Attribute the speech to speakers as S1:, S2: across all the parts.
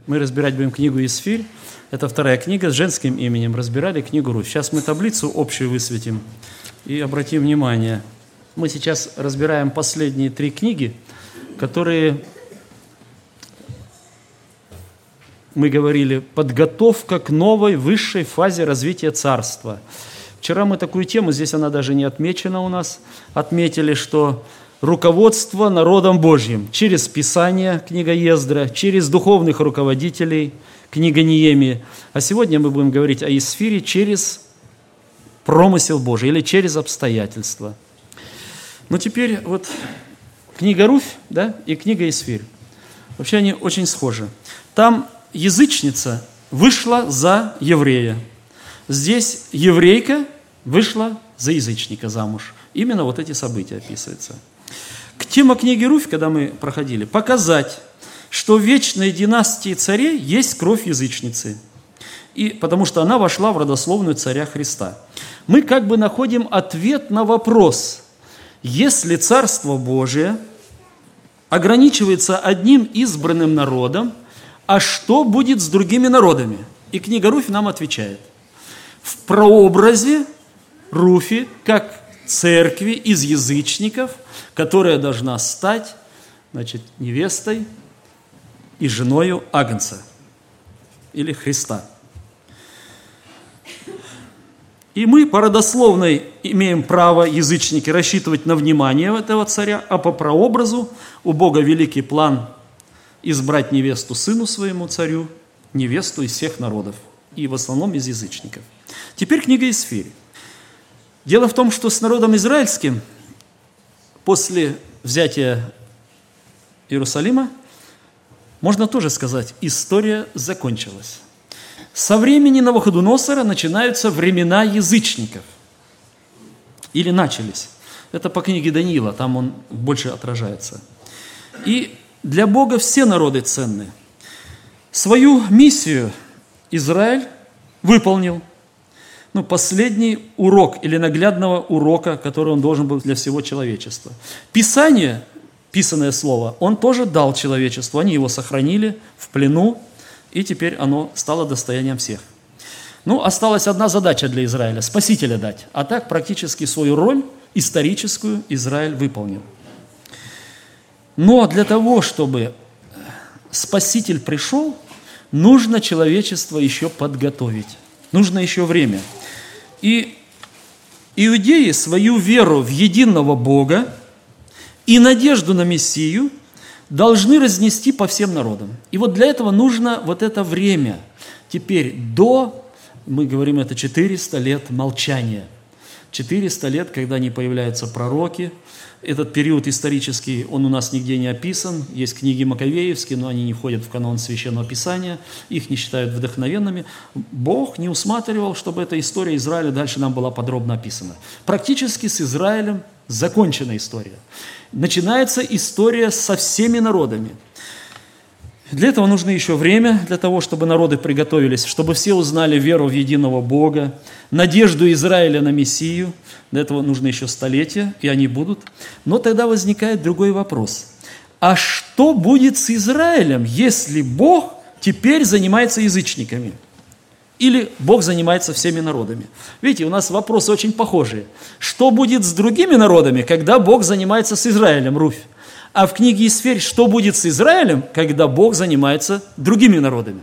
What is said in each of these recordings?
S1: Мы разбирать будем книгу Исфирь. Это вторая книга, с женским именем разбирали книгу Руфь. Сейчас мы таблицу общую высветим и обратим внимание. Мы сейчас разбираем последние 3 книги, которые, мы говорили, подготовка к новой, высшей фазе развития царства. Вчера мы такую тему, здесь она даже не отмечена у нас, отметили, что руководство народом Божьим через Писание, книга Ездра, через духовных руководителей, книга Неемии. А сегодня мы будем говорить о Исфире через промысел Божий или через обстоятельства. Но теперь вот книга Руфь, да, и книга Исфирь. Вообще они очень схожи. Там язычница вышла за еврея. Здесь еврейка вышла за язычника замуж. Именно вот эти события описываются. Тема книги Руфь, когда мы проходили, показать, что в вечной династии царей есть кровь язычницы, и потому что она вошла в родословную царя Христа. Мы как бы находим ответ на вопрос, если Царство Божие ограничивается одним избранным народом, а что будет с другими народами? И книга Руфь нам отвечает. В прообразе Руфи, как церкви из язычников, которая должна стать, невестой и женою Агнца или Христа. И мы по родословной имеем право, язычники, рассчитывать на внимание этого царя, а по прообразу у Бога великий план избрать невесту сыну своему царю, невесту из всех народов, и в основном из язычников. Теперь книга Исфирь. Дело в том, что с народом израильским после взятия Иерусалима, можно тоже сказать, история закончилась. Со времени Навуходоносора начинаются времена язычников. Или начались. Это по книге Даниила, там он больше отражается. И для Бога все народы ценны. Свою миссию Израиль выполнил. Последний урок или наглядного урока, который он должен был для всего человечества. Писание, писанное слово, он тоже дал человечеству. Они его сохранили в плену, и теперь оно стало достоянием всех. Осталась одна задача для Израиля – Спасителя дать. А так практически свою роль историческую Израиль выполнил. Но для того, чтобы Спаситель пришел, нужно человечество еще подготовить. Нужно еще время. И иудеи свою веру в единого Бога и надежду на Мессию должны разнести по всем народам. И вот для этого нужно вот это время. Теперь мы говорим, это 400 лет молчания. 400 лет, когда не появляются пророки. Этот период исторический, он у нас нигде не описан. Есть книги Маковеевские, но они не входят в канон Священного Писания. Их не считают вдохновенными. Бог не усматривал, чтобы эта история Израиля дальше нам была подробно описана. Практически с Израилем закончена история. Начинается история со всеми народами. Для этого нужно еще время, для того, чтобы народы приготовились, чтобы все узнали веру в единого Бога, надежду Израиля на Мессию. Для этого нужно еще столетия, и они будут. Но тогда возникает другой вопрос. А что будет с Израилем, если Бог теперь занимается язычниками? Или Бог занимается всеми народами? Видите, у нас вопросы очень похожие. Что будет с другими народами, когда Бог занимается с Израилем, Руфь? А в книге Исфирь, что будет с Израилем, когда Бог занимается другими народами?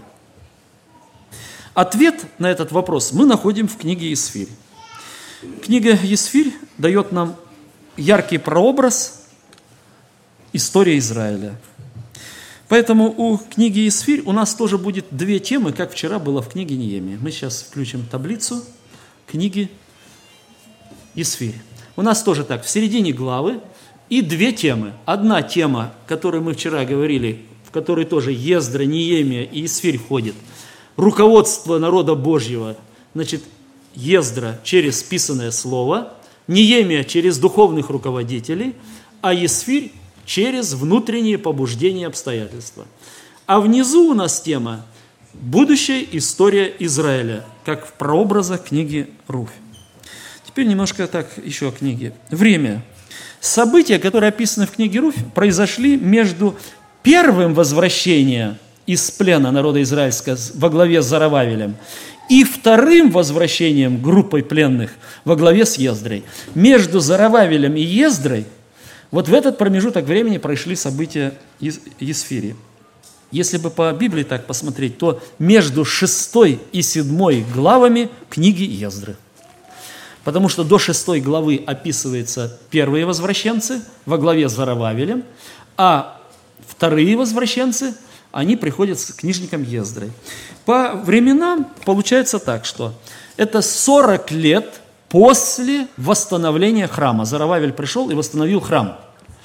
S1: Ответ на этот вопрос мы находим в книге Исфирь. Книга Исфирь дает нам яркий прообраз истории Израиля. Поэтому у книги Исфирь у нас тоже будет 2 темы, как вчера было в книге Неемии. Мы сейчас включим таблицу книги Исфирь. У нас тоже так, в середине главы и 2 темы. Одна тема, о которой мы вчера говорили, в которой тоже Ездра, Неемия и Исфирь входит. Руководство народа Божьего, Ездра через писанное слово, Неемия через духовных руководителей, а Исфирь через внутренние побуждения и обстоятельства. А внизу у нас тема «Будущая история Израиля», как в прообразах книги Руфь. Теперь немножко еще о книге. Время. События, которые описаны в книге Руфь, произошли между первым возвращением из плена народа израильского во главе с Зоровавелем и вторым возвращением группой пленных во главе с Ездрой. Между Зоровавелем и Ездрой вот в этот промежуток времени прошли события Есфири. Если бы по Библии так посмотреть, то между 6 и 7 главами книги Ездры. Потому что до 6 главы описываются первые возвращенцы во главе с Зоровавелем, а вторые возвращенцы, они приходят с книжником Ездрой. По временам получается так, что это 40 лет после восстановления храма. Зоровавель пришел и восстановил храм.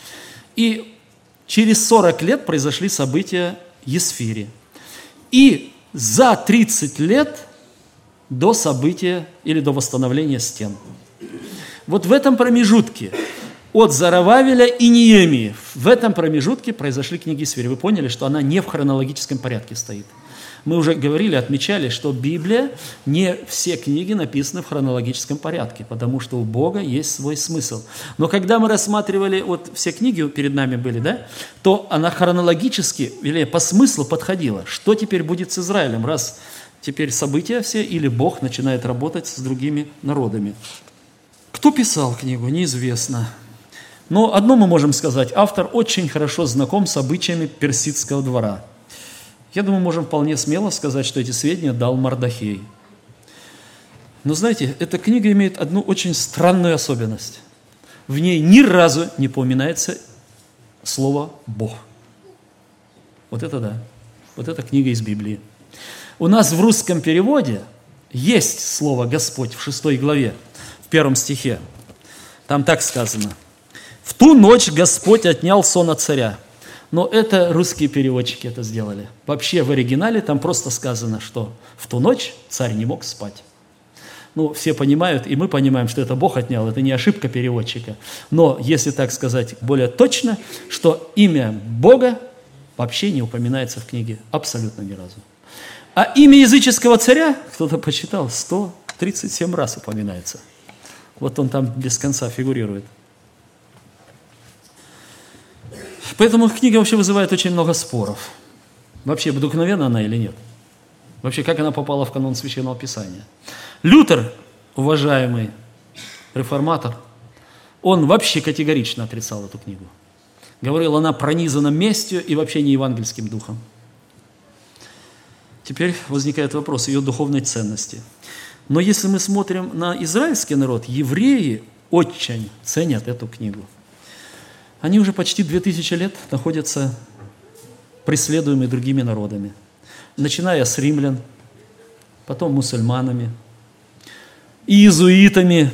S1: И через 40 лет произошли события Есфири. И за 30 лет до события или до восстановления стен. Вот в этом промежутке от Зоровавеля и Неемии, в этом промежутке произошли книги Есфири. Вы поняли, что она не в хронологическом порядке стоит. Мы уже говорили, отмечали, что Библия, не все книги написаны в хронологическом порядке, потому что у Бога есть свой смысл. Но когда мы рассматривали, вот все книги перед нами были, да, то она хронологически, или по смыслу подходила. Что теперь будет с Израилем, раз теперь события все, или Бог начинает работать с другими народами. Кто писал книгу, неизвестно. Но одно мы можем сказать, автор очень хорошо знаком с обычаями персидского двора. Я думаю, можем вполне смело сказать, что эти сведения дал Мардохей. Но знаете, эта книга имеет одну очень странную особенность. В ней ни разу не упоминается слово «Бог». Вот это да, вот эта книга из Библии. У нас в русском переводе есть слово «Господь» в 6 главе, в 1 стихе. Там так сказано. «В ту ночь Господь отнял сон от царя». Но это русские переводчики это сделали. Вообще в оригинале там просто сказано, что в ту ночь царь не мог спать. Ну, все понимают, и мы понимаем, что это Бог отнял, это не ошибка переводчика. Но, если так сказать более точно, что имя Бога вообще не упоминается в книге абсолютно ни разу. А имя языческого царя, кто-то посчитал, 137 раз упоминается. Вот он там без конца фигурирует. Поэтому книга вообще вызывает очень много споров. Вообще, вдохновенна она или нет? Вообще, как она попала в канон Священного Писания? Лютер, уважаемый реформатор, он вообще категорично отрицал эту книгу. Говорил, она пронизана местью и вообще не евангельским духом. Теперь возникает вопрос ее духовной ценности. Но если мы смотрим на израильский народ, евреи очень ценят эту книгу. Они уже почти 2000 лет находятся преследуемые другими народами, начиная с римлян, потом мусульманами, иезуитами,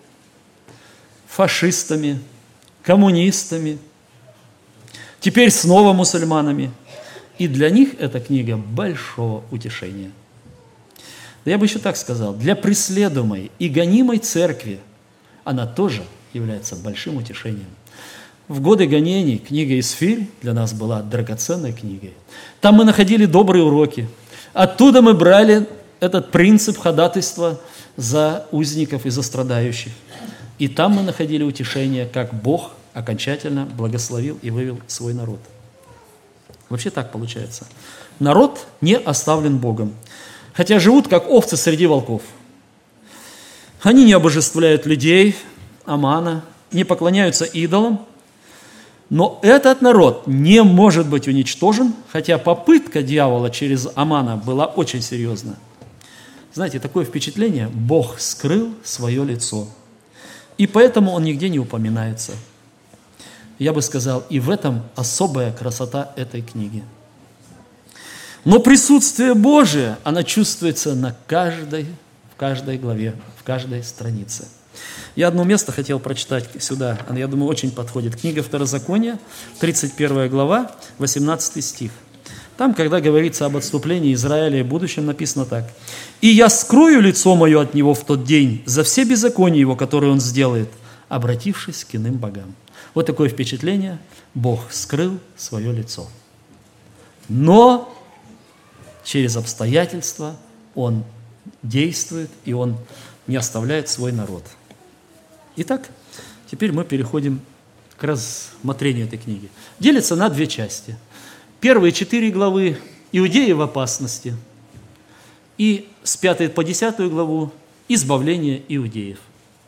S1: фашистами, коммунистами, теперь снова мусульманами. И для них эта книга большого утешения. Да я бы еще так сказал, для преследуемой и гонимой церкви она тоже является большим утешением. В годы гонений книга Есфирь для нас была драгоценной книгой. Там мы находили добрые уроки. Оттуда мы брали этот принцип ходатайства за узников и за страдающих. И там мы находили утешение, как Бог окончательно благословил и вывел свой народ. Вообще так получается. Народ не оставлен Богом, хотя живут как овцы среди волков. Они не обожествляют людей, Амана, не поклоняются идолам, но этот народ не может быть уничтожен, хотя попытка дьявола через Амана была очень серьезна. Знаете, такое впечатление, Бог скрыл свое лицо, и поэтому он нигде не упоминается. Я бы сказал, и в этом особая красота этой книги. Но присутствие Божие, оно чувствуется в каждой главе, в каждой странице. Я одно место хотел прочитать сюда, я думаю, очень подходит. Книга Второзакония, 31 глава, 18 стих. Там, когда говорится об отступлении Израиля и будущем, написано так. «И я скрою лицо мое от него в тот день за все беззакония его, которые он сделает, обратившись к иным богам». Вот такое впечатление. Бог скрыл свое лицо. Но через обстоятельства Он действует, и Он не оставляет свой народ. Итак, теперь мы переходим к рассмотрению этой книги. Делится на две части. Первые 4 главы иудеи в опасности. И с 5 по 10 главу избавление иудеев.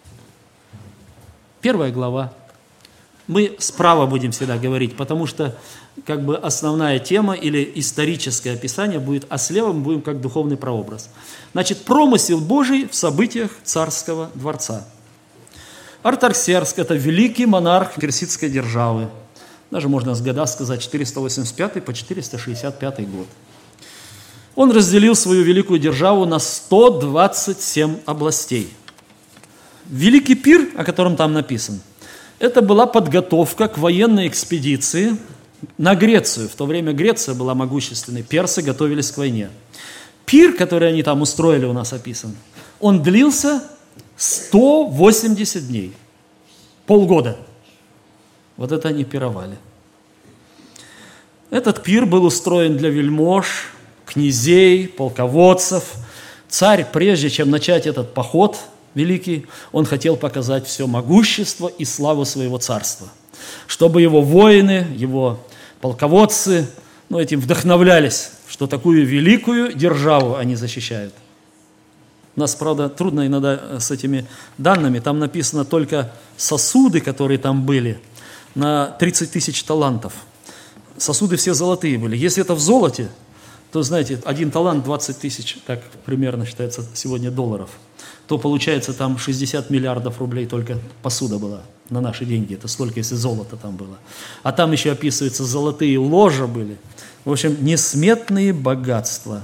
S1: 1 глава. Мы справа будем всегда говорить, потому что как бы основная тема или историческое описание будет, а слева мы будем как духовный прообраз. Значит, промысел Божий в событиях царского дворца. Артаксеркс – это великий монарх персидской державы. Даже можно с года сказать 485 по 465 год. Он разделил свою великую державу на 127 областей. Великий пир, о котором там написано, это была подготовка к военной экспедиции на Грецию. В то время Греция была могущественной, персы готовились к войне. Пир, который они там устроили, у нас описан, он длился 180 дней, полгода. Вот это они пировали. Этот пир был устроен для вельмож, князей, полководцев. Царь, прежде чем начать этот поход великий, он хотел показать все могущество и славу своего царства, чтобы его воины, его полководцы, этим вдохновлялись, что такую великую державу они защищают. У нас, правда, трудно иногда с этими данными. Там написано только сосуды, которые там были, на 30 тысяч талантов. Сосуды все золотые были. Если это в золоте, то, знаете, 1 талант 20 тысяч, так примерно считается сегодня долларов, то получается там 60 миллиардов рублей только посуда была на наши деньги. Это столько, если золото там было. А там еще описываются золотые ложа были. В общем, несметные богатства.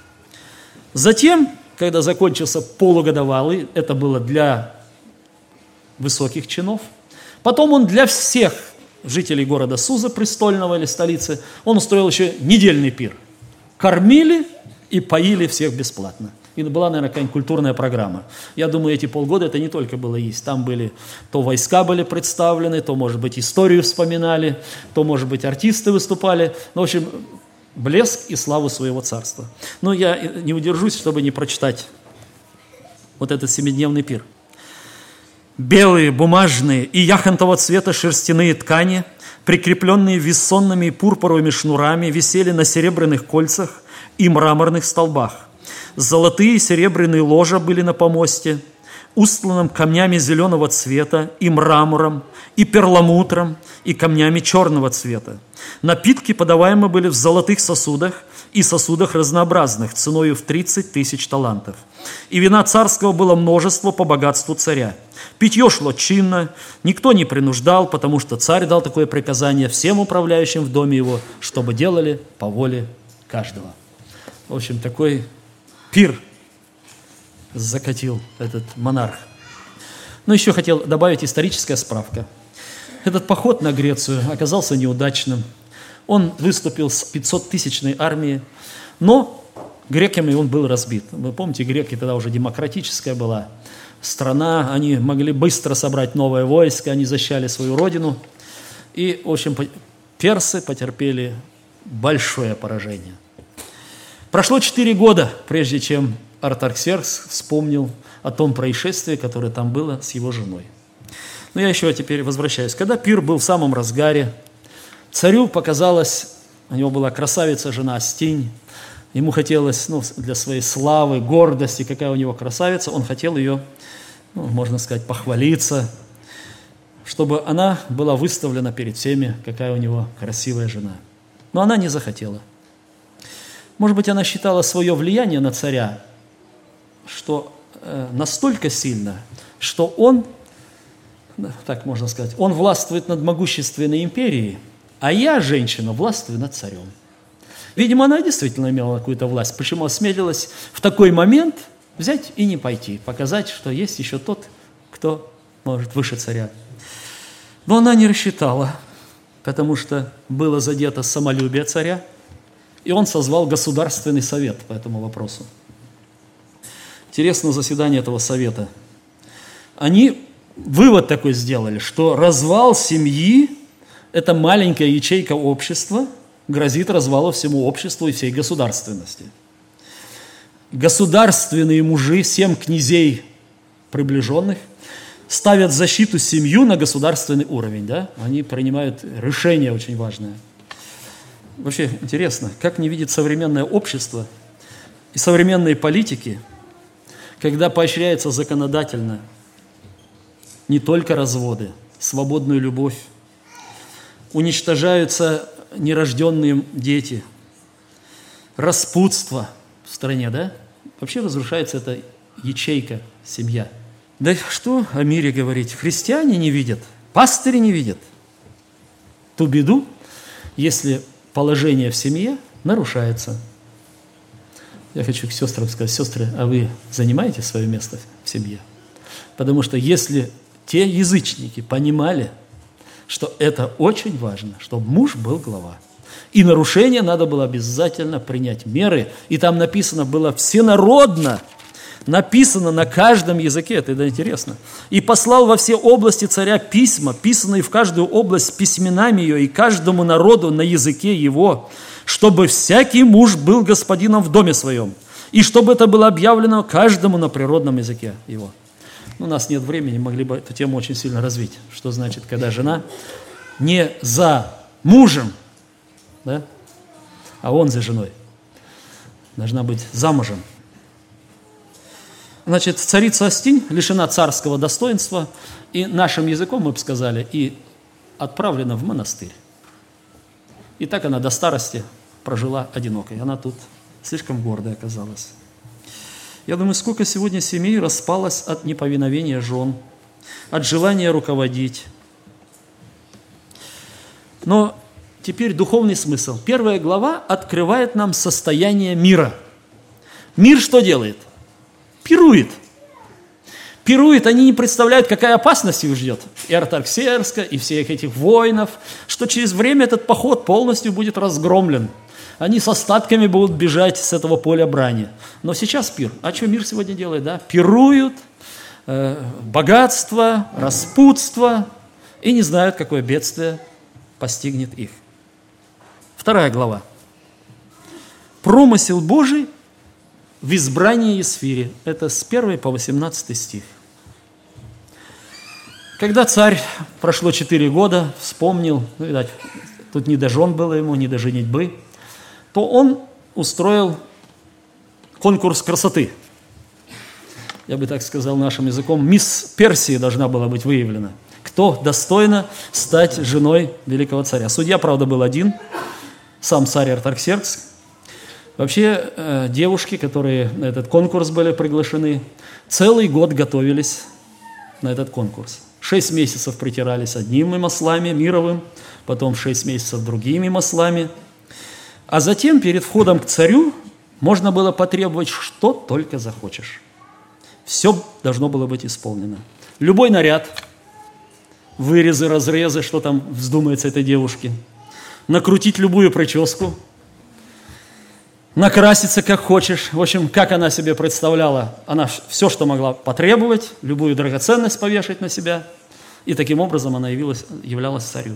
S1: Затем, когда закончился полугодовалый, это было для высоких чинов. Потом он для всех жителей города Суза, престольного или столицы, он устроил еще недельный пир. Кормили и поили всех бесплатно. И была, наверное, какая-нибудь культурная программа. Я думаю, эти полгода это не только было есть. Там были, то войска были представлены, то, может быть, историю вспоминали, то, может быть, артисты выступали. В общем, блеск и славу своего царства. Но я не удержусь, чтобы не прочитать вот этот 7-дневный пир. Белые, бумажные и яхонтового цвета шерстяные ткани, прикрепленные вессонными и пурпуровыми шнурами, висели на серебряных кольцах и мраморных столбах. Золотые и серебряные ложа были на помосте, устланном камнями зеленого цвета и мрамором, и перламутром, и камнями черного цвета. Напитки подаваемы были в золотых сосудах и сосудах разнообразных, ценою в 30 тысяч талантов. И вина царского было множество по богатству царя. Питье шло чинно, никто не принуждал, потому что царь дал такое приказание всем управляющим в доме его, чтобы делали по воле каждого. В общем, такой пир закатил этот монарх. Но еще хотел добавить историческая справка. Этот поход на Грецию оказался неудачным. Он выступил с 500-тысячной армией, но греками он был разбит. Вы помните, греки тогда уже демократическая была страна, они могли быстро собрать новое войско, они защищали свою родину. И, в общем, персы потерпели большое поражение. Прошло 4 года, прежде чем Артаксеркс вспомнил о том происшествии, которое там было с его женой. Но я еще теперь возвращаюсь. Когда пир был в самом разгаре, царю показалось, у него была красавица жена Астинь, ему хотелось, для своей славы, гордости, какая у него красавица, он хотел ее, можно сказать, похвалиться, чтобы она была выставлена перед всеми, какая у него красивая жена. Но она не захотела. Может быть, она считала свое влияние на царя, что настолько сильно, что он, так можно сказать, он властвует над могущественной империей, а я, женщина, властвую над царем. Видимо, она действительно имела какую-то власть. Почему осмелилась в такой момент взять и не пойти, показать, что есть еще тот, кто может выше царя. Но она не рассчитала, потому что было задето самолюбие царя, и он созвал Государственный совет по этому вопросу. Интересно заседание этого совета. Они вывод такой сделали, что развал семьи – это маленькая ячейка общества, грозит развалу всему обществу и всей государственности. Государственные мужи, 7 князей приближенных, ставят защиту семью на государственный уровень. Да? Они принимают решение очень важное. Вообще интересно, как не видит современное общество и современные политики, когда поощряется законодательно не только разводы, свободную любовь, уничтожаются нерожденные дети, распутство в стране, да? Вообще разрушается эта ячейка, семья. Да что о мире говорить? Христиане не видят, пастыри не видят ту беду, если положение в семье нарушается. Я хочу к сестрам сказать: сестры, а вы занимаете свое место в семье? Потому что если те язычники понимали, что это очень важно, чтобы муж был глава, и нарушение надо было обязательно принять меры, и там написано было всенародно, написано на каждом языке, это интересно. «И послал во все области царя письма, писанные в каждую область письменами ее, и каждому народу на языке его, чтобы всякий муж был господином в доме своем, и чтобы это было объявлено каждому на природном языке его». У нас нет времени, могли бы эту тему очень сильно развить. Что значит, когда жена не за мужем, да, а он за женой. Должна быть замужем. Значит, царица Астинь лишена царского достоинства, и нашим языком, мы бы сказали, и отправлена в монастырь. И так она до старости прожила одинокой. Она тут слишком гордая оказалась. Я думаю, сколько сегодня семей распалось от неповиновения жен, от желания руководить. Но теперь духовный смысл. 1 глава открывает нам состояние мира. Мир что делает? Пирует. Пирует, они не представляют, какая опасность их ждет. И Артаксеркса, и всех этих воинов, что через время этот поход полностью будет разгромлен. Они с остатками будут бежать с этого поля брани. Но сейчас пир. А что мир сегодня делает? Да? Пируют, богатство, распутство, и не знают, какое бедствие постигнет их. 2 глава. Промысел Божий в избрании Есфири. Это с 1 по 18 стих. Когда царь, прошло 4 года, вспомнил, видать, тут не до жен было ему, не до женитьбы, то он устроил конкурс красоты. Я бы так сказал нашим языком, мисс Персии должна была быть выявлена. Кто достойно стать женой великого царя. Судья, правда, был один, сам царь Артаксеркс. Вообще, девушки, которые на этот конкурс были приглашены, целый год готовились на этот конкурс. 6 месяцев притирались одними маслами мировым, потом 6 месяцев другими маслами. А затем перед входом к царю можно было потребовать, что только захочешь. Все должно было быть исполнено. Любой наряд, вырезы, разрезы, что там вздумается этой девушке, накрутить любую прическу, накраситься как хочешь. В общем, как она себе представляла, она все, что могла потребовать, любую драгоценность повешать на себя, и таким образом она являлась царю.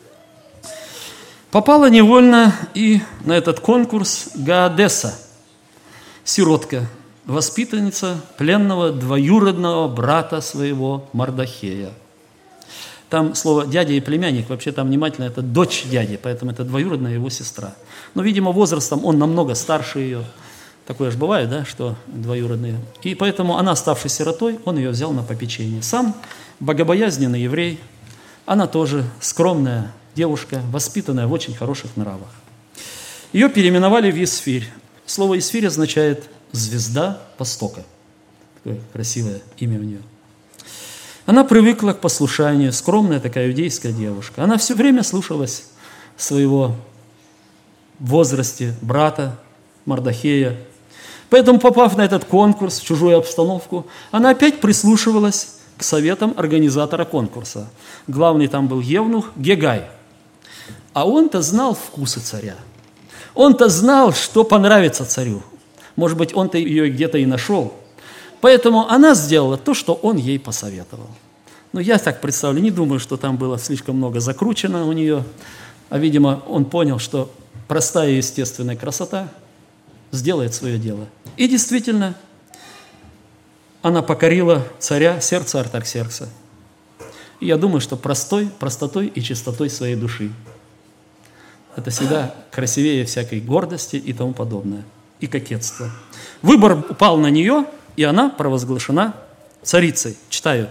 S1: Попала невольно и на этот конкурс Гаадеса, сиротка, воспитанница пленного двоюродного брата своего Мардахея. Там слово «дядя» и «племянник», вообще там внимательно, это дочь дяди, поэтому это двоюродная его сестра. Но, видимо, возрастом он намного старше ее. Такое же бывает, да, что двоюродные. И поэтому она, ставшись сиротой, он ее взял на попечение. Сам богобоязненный еврей, она тоже скромная девушка, воспитанная в очень хороших нравах. Ее переименовали в Есфирь. Слово «Есфирь» означает «звезда Востока». Такое красивое имя у нее. Она привыкла к послушанию, скромная такая иудейская девушка. Она все время слушалась своего в возрасте брата Мардахея. Поэтому, попав на этот конкурс, в чужую обстановку, она опять прислушивалась к советам организатора конкурса. Главный там был евнух Гегай. А он-то знал вкусы царя. Он-то знал, что понравится царю. Может быть, он-то ее где-то и нашел. Поэтому она сделала то, что он ей посоветовал. Но я так представляю, не думаю, что там было слишком много закручено у нее. А, видимо, он понял, что простая и естественная красота сделает свое дело. И действительно, она покорила царя, сердце Артаксеркса. И я думаю, что простотой и чистотой своей души. это всегда красивее всякой гордости и тому подобное, и кокетства. Выбор упал на нее, и она провозглашена царицей. Читаю.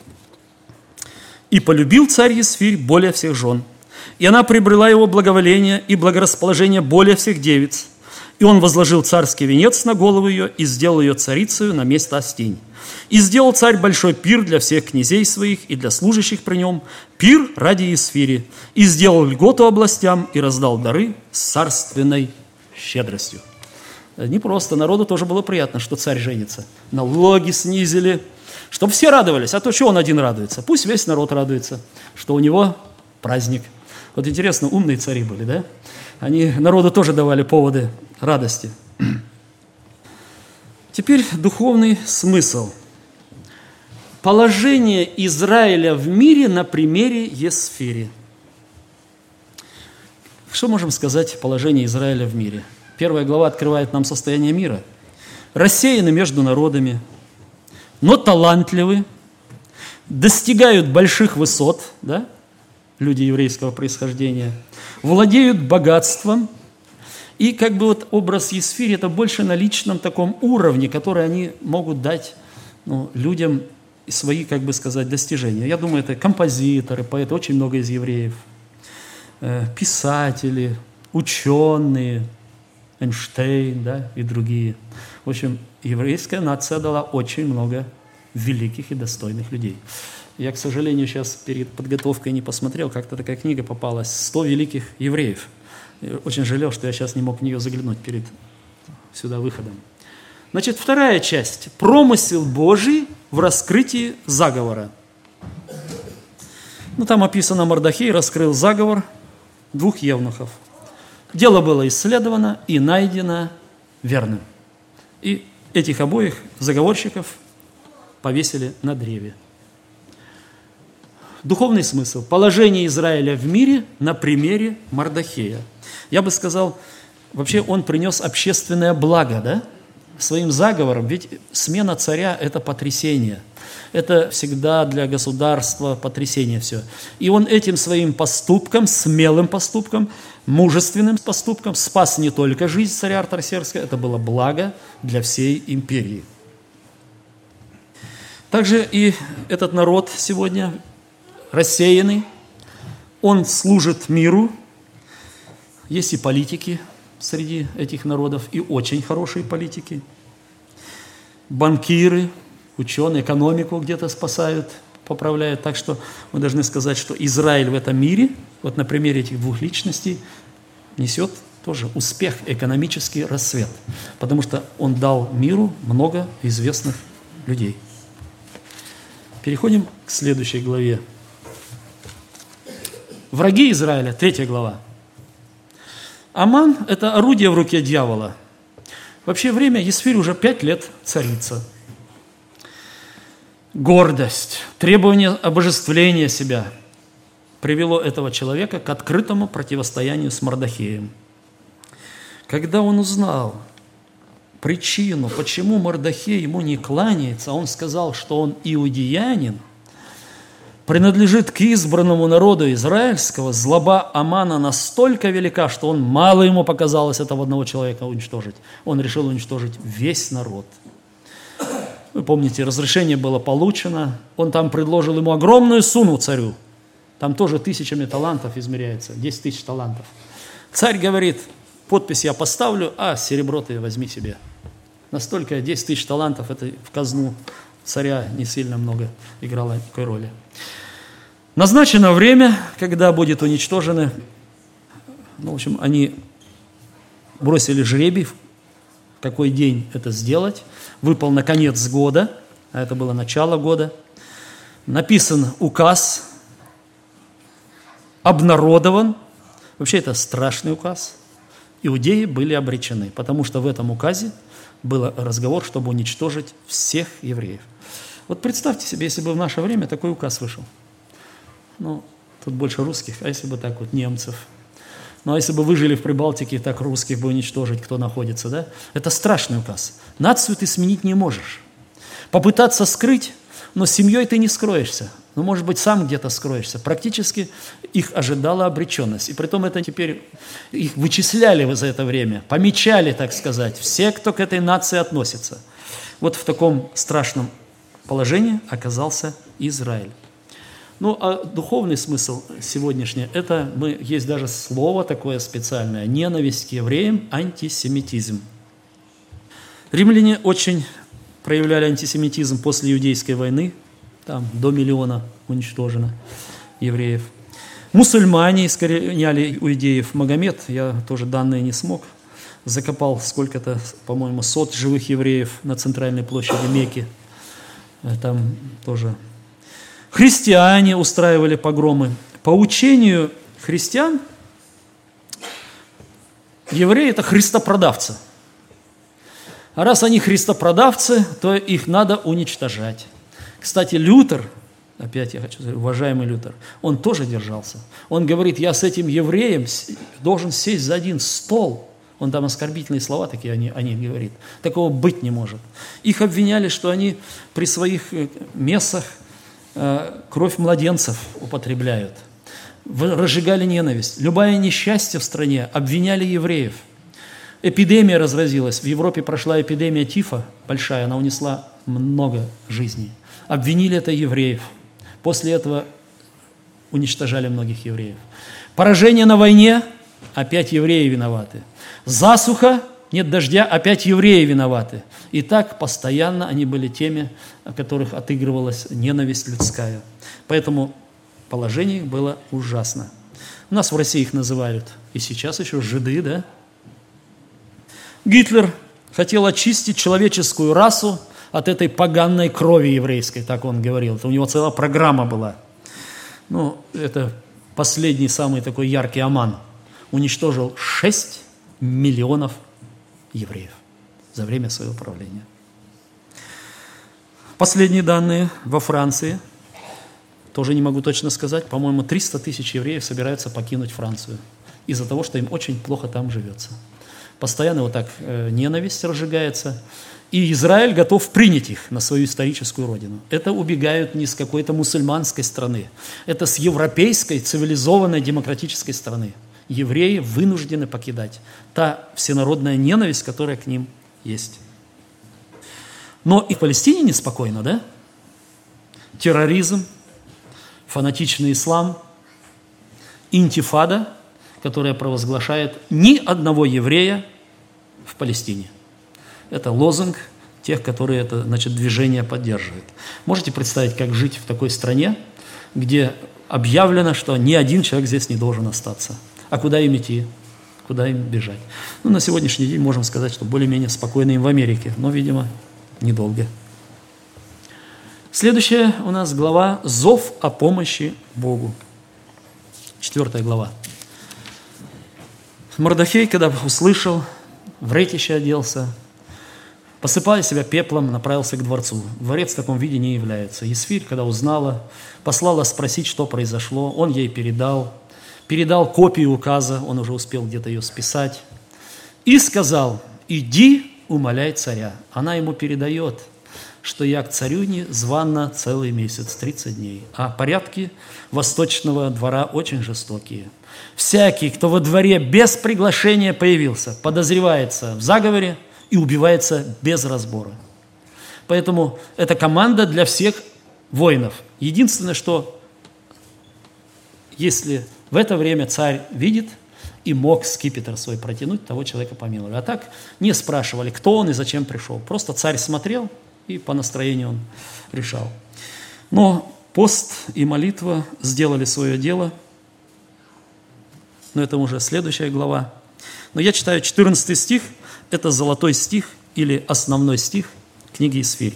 S1: «И полюбил царь Есфирь более всех жен, и она приобрела его благоволение и благорасположение более всех девиц. И он возложил царский венец на голову ее и сделал ее царицею на место Астинь. И сделал царь большой пир для всех князей своих и для служащих при нем, пир ради Есфири, и сделал льготу областям и раздал дары с царственной щедростью». Не просто, народу тоже было приятно, что царь женится. Налоги снизили, чтобы все радовались. А то что он один радуется? Пусть весь народ радуется, что у него праздник. Вот интересно, умные цари были, да? Они народу тоже давали поводы радости. Теперь духовный смысл. Положение Израиля в мире на примере Есфири. Что можем сказать о положении Израиля в мире? Первая глава открывает нам состояние мира. Рассеяны между народами, но талантливы, достигают больших высот, да? Люди еврейского происхождения, владеют богатством. И как бы вот образ Есфири – это больше на личном таком уровне, который они могут дать людям свои, как бы сказать, достижения. Я думаю, это композиторы, поэты, очень много из евреев, писатели, ученые, Эйнштейн, да, и другие. В общем, еврейская нация дала очень много великих и достойных людей. Я, к сожалению, сейчас перед подготовкой не посмотрел, как-то такая книга попалась «100 великих евреев». Я очень жалел, что я сейчас не мог в нее заглянуть перед сюда выходом. Значит, вторая часть – промысел Божий в раскрытии заговора. Там описано, Мордохей раскрыл заговор 2 евнухов. Дело было исследовано и найдено верным. И этих обоих заговорщиков повесили на древе. Духовный смысл. Положение Израиля в мире на примере Мордохея. Я бы сказал, вообще он принес общественное благо, да? Своим заговором, ведь смена царя – это потрясение. Это всегда для государства потрясение все. И он этим своим поступком, смелым поступком, мужественным поступком спас не только жизнь царя Артаксеркса, это было благо для всей империи. Также и этот народ сегодня рассеянный, он служит миру. Есть и политики среди этих народов, и очень хорошие политики. Банкиры, ученые, экономику где-то спасают, поправляют. Так что мы должны сказать, что Израиль в этом мире, вот на примере этих 2 личностей, несет тоже успех, экономический расцвет, потому что он дал миру много известных людей. Переходим к следующей главе. Враги Израиля, 3 глава. Аман – это орудие в руке дьявола. Вообще время Есфирь уже 5 лет царица. Гордость, требование обожествления себя привело этого человека к открытому противостоянию с Мордохеем. Когда он узнал причину, почему Мордохей ему не кланяется, он сказал, что он иудеянин, принадлежит к избранному народу израильского, злоба Амана настолько велика, что он мало ему показалось этого одного человека уничтожить. Он решил уничтожить весь народ. Вы помните, разрешение было получено, он там предложил ему огромную сумму царю. Там тоже 1000 талантов измеряется, 10 000 талантов. Царь говорит, подпись я поставлю, а серебро ты возьми себе. Настолько 10 000 талантов, это в казну царя не сильно много играло такой роли. Назначено время, когда будет уничтожены, в общем, они бросили жребий, в какой день это сделать. Выпал на конец года, а это было начало года. Написан указ, обнародован. Вообще это страшный указ. Иудеи были обречены, потому что в этом указе был разговор, чтобы уничтожить всех евреев. Вот представьте себе, если бы в наше время такой указ вышел. Тут больше русских, а если бы так вот немцев? А если бы вы жили в Прибалтике, так русских бы уничтожить, кто находится, да? Это страшный указ. Нацию ты сменить не можешь. Попытаться скрыть, но семьей ты не скроешься. Ну, может быть, сам где-то скроешься. Практически их ожидала обреченность. И притом это теперь их вычисляли за это время, помечали, так сказать, все, кто к этой нации относится. Вот в таком страшном положении оказался Израиль. Ну, а духовный смысл сегодняшний, есть даже слово такое специальное, ненависть к евреям, антисемитизм. Римляне очень проявляли антисемитизм после Иудейской войны, там до 1 миллиона уничтожено евреев. Мусульмане искореняли иудеев. Магомед, я тоже данные не смог, закопал сколько-то, по-моему, 100 живых евреев на центральной площади Мекки. Там тоже христиане устраивали погромы. По учению христиан, евреи – это христопродавцы. А раз они христопродавцы, то их надо уничтожать. Кстати, Лютер, опять я хочу сказать, уважаемый Лютер, он тоже держался. Он говорит, я с этим евреем должен сесть за один стол. Он там оскорбительные слова такие о них говорит. Такого быть не может. Их обвиняли, что они при своих мессах кровь младенцев употребляют. Разжигали ненависть. Любое несчастье в стране обвиняли евреев. Эпидемия разразилась. В Европе прошла эпидемия тифа большая, она унесла много жизней. Обвинили это евреев. После этого уничтожали многих евреев. Поражение на войне, опять евреи виноваты. Засуха, нет дождя, опять евреи виноваты. И так постоянно они были теми, о которых отыгрывалась ненависть людская. Поэтому положение их было ужасно. У нас в России их называют и сейчас еще жиды, да? Гитлер хотел очистить человеческую расу от этой поганой крови еврейской, так он говорил. Это у него целая программа была. Ну, это последний, самый такой яркий оман. Уничтожил 6 миллионов евреев за время своего правления. Последние данные во Франции, тоже не могу точно сказать, по-моему, 300 тысяч евреев собираются покинуть Францию из-за того, что им очень плохо там живется. Постоянно вот так ненависть разжигается. И Израиль готов принять их на свою историческую родину. Это убегают не с какой-то мусульманской страны. Это с европейской, цивилизованной, демократической страны. Евреи вынуждены покидать та всенародная ненависть, которая к ним есть. Но и в Палестине неспокойно, да? Терроризм, фанатичный ислам, интифада, которая провозглашает ни одного еврея в Палестине. Это лозунг тех, которые это, движение поддерживают. Можете представить, как жить в такой стране, где объявлено, что ни один человек здесь не должен остаться. А куда им идти? Куда им бежать? Ну, на сегодняшний день можем сказать, что более-менее спокойно им в Америке, но, видимо, недолго. Следующая у нас глава «Зов о помощи Богу». 4 глава. Мордохей, когда услышал, в ретище оделся, посыпая себя пеплом, направился к дворцу. Дворец в таком виде не является. Есфирь, когда узнала, послала спросить, что произошло. Он ей передал копию указа, он уже успел где-то ее списать. И сказал, иди, умоляй царя. Она ему передает, что я к царю не звана целый месяц, 30 дней. А порядки восточного двора очень жестокие. Всякий, кто во дворе без приглашения появился, подозревается в заговоре и убивается без разбора. Поэтому это команда для всех воинов. Единственное, что если в это время царь видит и мог скипетр свой протянуть, того человека помиловали. А так не спрашивали, кто он и зачем пришел. Просто царь смотрел и по настроению он решал. Но пост и молитва сделали свое дело. Но это уже следующая глава. Но я читаю 14 стих, это золотой стих или основной стих книги Есфирь.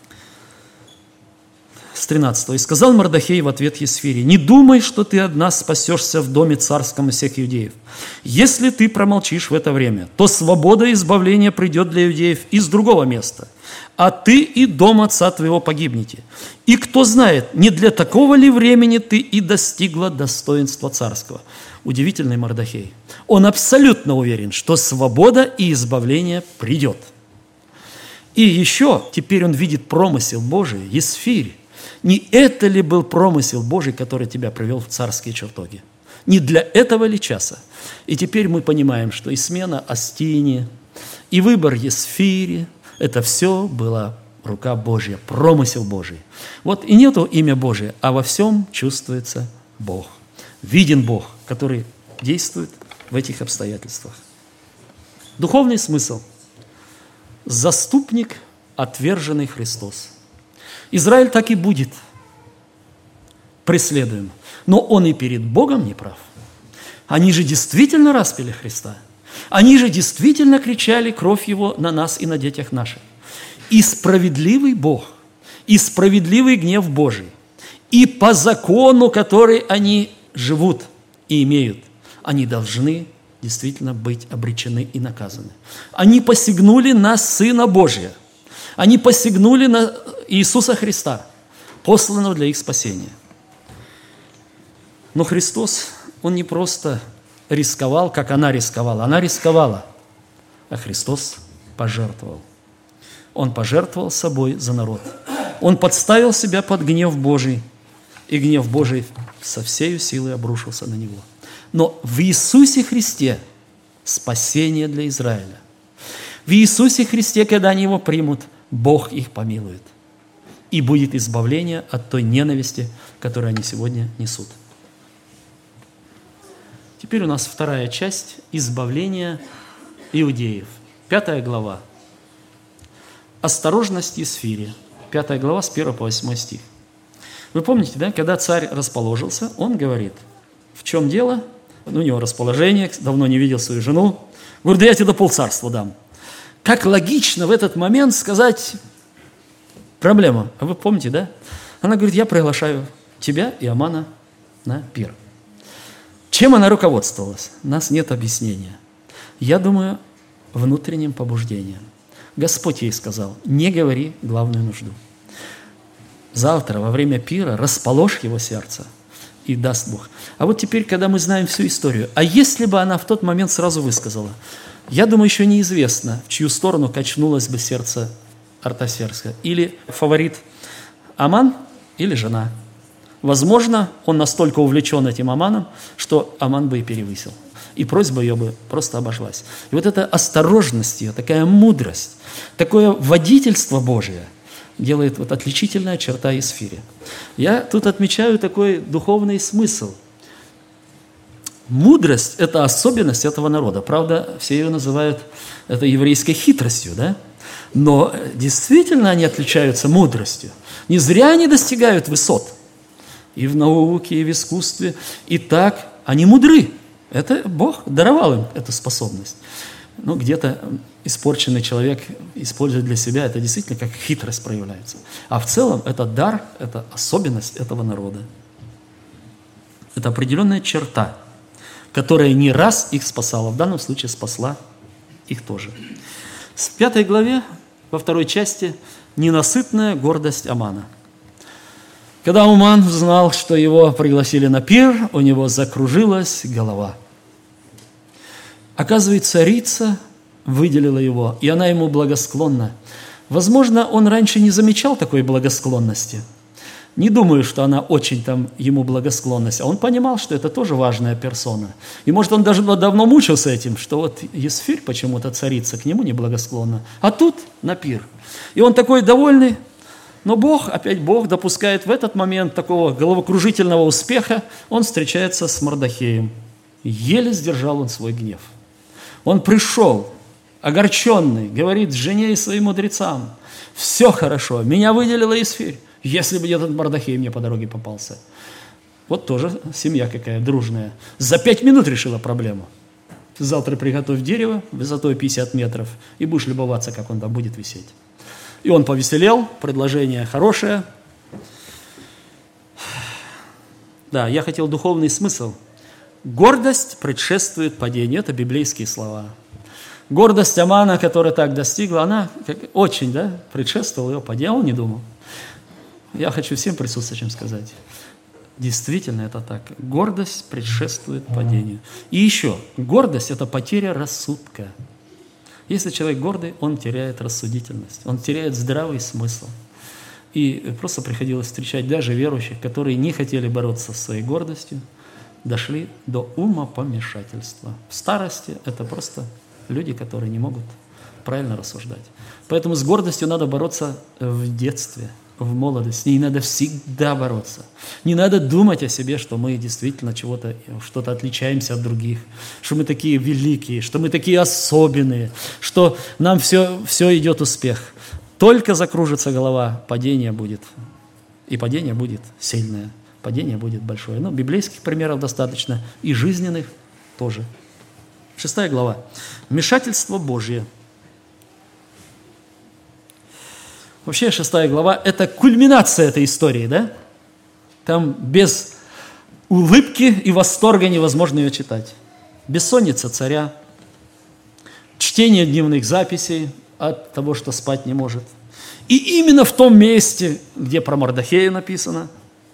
S1: С 13. «И сказал Мордохей в ответ Есфири, не думай, что ты одна спасешься в доме царском из всех иудеев. Если ты промолчишь в это время, то свобода и избавление придет для иудеев из другого места, а ты и дом отца твоего погибнете. И кто знает, не для такого ли времени ты и достигла достоинства царского». Удивительный Мордохей. Он абсолютно уверен, что свобода и избавление придет. И еще теперь он видит промысел Божий. Есфирь Не это ли был промысел Божий, который тебя привел в царские чертоги? Не для этого ли часа? И теперь мы понимаем, что и смена Астини, и выбор Есфири – это все была рука Божья, промысел Божий. Вот и нету имя Божие, а во всем чувствуется Бог. Виден Бог, который действует в этих обстоятельствах. Духовный смысл. Заступник, отверженный Христос. Израиль так и будет преследуем, но он и перед Богом не прав. Они же действительно распяли Христа. Они же действительно кричали кровь Его на нас и на детях наших. И справедливый Бог, и справедливый гнев Божий, и по закону, который они живут и имеют, они должны действительно быть обречены и наказаны. Они посягнули на Сына Божия. Они посягнули на Иисуса Христа, посланного для их спасения. Но Христос, Он не просто рисковал, как она рисковала, а Христос пожертвовал. Он пожертвовал собой за народ. Он подставил себя под гнев Божий, и гнев Божий со всей силой обрушился на Него. Но в Иисусе Христе спасение для Израиля. В Иисусе Христе, когда они Его примут, Бог их помилует. И будет избавление от той ненависти, которую они сегодня несут. Теперь у нас вторая часть – избавления иудеев. 5 глава. Осторожность Есфири. 5 глава с 1 по 8 стих. Вы помните, да, когда царь расположился, он говорит, в чем дело? У него расположение, давно не видел свою жену. Говорит, да я тебе до полцарства дам. Как логично в этот момент сказать проблему. А вы помните, да? Она говорит, я приглашаю тебя и Амана на пир. Чем она руководствовалась? У нас нет объяснения. Я думаю, внутренним побуждением. Господь ей сказал, не говори главную нужду. Завтра во время пира расположь его сердце, и даст Бог. А вот теперь, когда мы знаем всю историю, а если бы она в тот момент сразу высказала, я думаю, еще неизвестно, в чью сторону качнулось бы сердце Артасерска. Или фаворит Аман, или жена. Возможно, он настолько увлечен этим Аманом, что Аман бы и перевысил. И просьба ее бы просто обошлась. И вот эта осторожность ее, такая мудрость, такое водительство Божие делает вот отличительная черта Есфири. Я тут отмечаю такой духовный смысл. Мудрость – это особенность этого народа. Правда, все ее называют это еврейской хитростью, да? Но действительно они отличаются мудростью. Не зря они достигают высот. И в науке, и в искусстве. И так они мудры. Это Бог даровал им эту способность. Ну, где-то испорченный человек использует для себя, это действительно как хитрость проявляется. А в целом это дар, это особенность этого народа. Это определенная черта, которая не раз их спасала, в данном случае спасла их тоже. В 5 главе, во 2 части, ненасытная гордость Амана. Когда Аман узнал, что его пригласили на пир, у него закружилась голова. Оказывается, царица выделила его, и она ему благосклонна. Возможно, он раньше не замечал такой благосклонности. Не думаю, что она очень там ему благосклонность, а он понимал, что это тоже важная персона. И может, он даже давно мучился этим, что вот Есфирь почему-то царица к нему не благосклонна, а тут на пир. И он такой довольный, но Бог, опять Бог допускает в этот момент такого головокружительного успеха, он встречается с Мордохеем. Еле сдержал он свой гнев. Он пришел, огорченный, говорит жене и своим мудрецам, все хорошо, меня выделила Есфирь, если бы этот Мордохей мне по дороге попался. Вот тоже семья какая дружная. За 5 минут решила проблему. Завтра приготовь дерево высотой 50 метров и будешь любоваться, как он там будет висеть. И он повеселел, предложение хорошее. Да, я хотел духовный смысл. Гордость предшествует падению. Это библейские слова. Гордость Амана, которая так достигла, она очень, предшествовала ее падению. Он не думал. Я хочу всем присутствующим сказать. Действительно, это так. Гордость предшествует падению. И еще, гордость – это потеря рассудка. Если человек гордый, он теряет рассудительность, он теряет здравый смысл. И просто приходилось встречать даже верующих, которые не хотели бороться со своей гордостью, дошли до умопомешательства. В старости это просто люди, которые не могут правильно рассуждать. Поэтому с гордостью надо бороться в детстве, в молодости. С ней надо всегда бороться. Не надо думать о себе, что мы действительно что-то отличаемся от других, что мы такие великие, что мы такие особенные, что нам все идет успех. Только закружится голова, падение будет. И падение будет сильное, падение будет большое. Но библейских примеров достаточно, и жизненных тоже. 6 глава. Вмешательство Божье. Вообще 6 глава – это кульминация этой истории, да? Там без улыбки и восторга невозможно ее читать. Бессонница царя, чтение дневных записей от того, что спать не может. И именно в том месте, где про Мордохея написано,